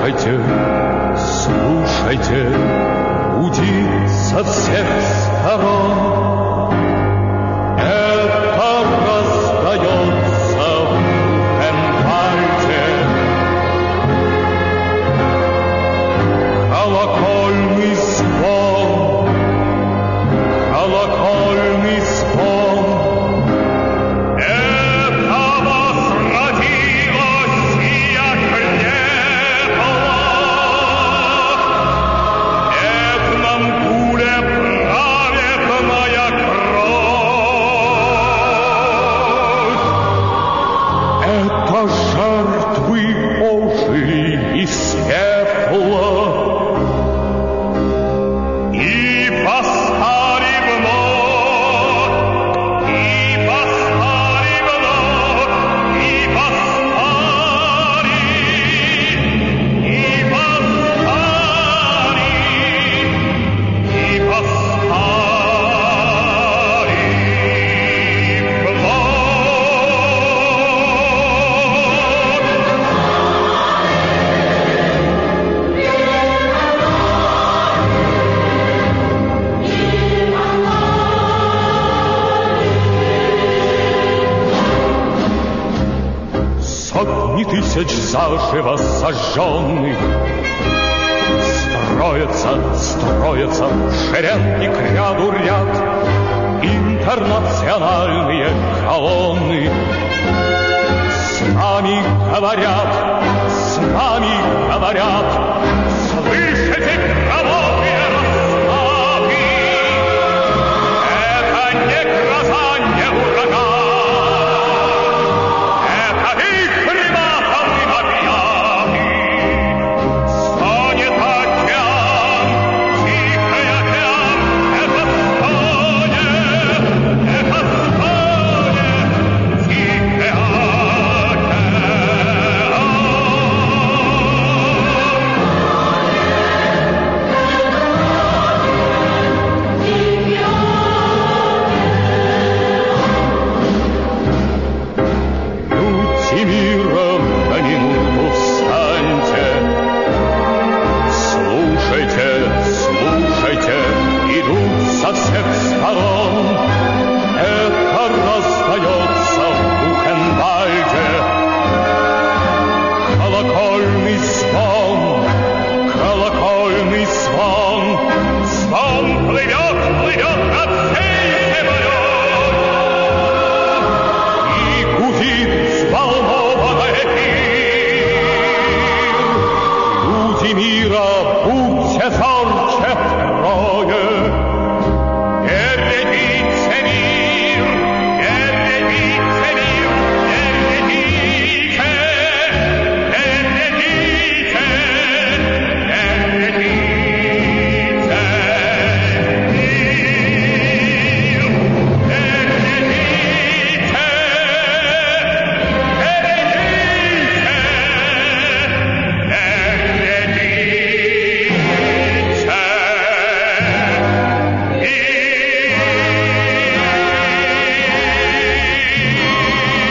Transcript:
Слушайте, слушайте, гудит со всех сторон. Это раздается в Бухенвальде. Колокольный звон, колокольный звон. Это возродилась сия крепость. Не в нам гуле праведная кровь. Это жертвы Божии и светла. Сотни тысяч заживо сожженных строятся в шеренги к ряду ряд интернациональные колонны. С нами говорят, слышите кровавые расправы. Это не гроза, не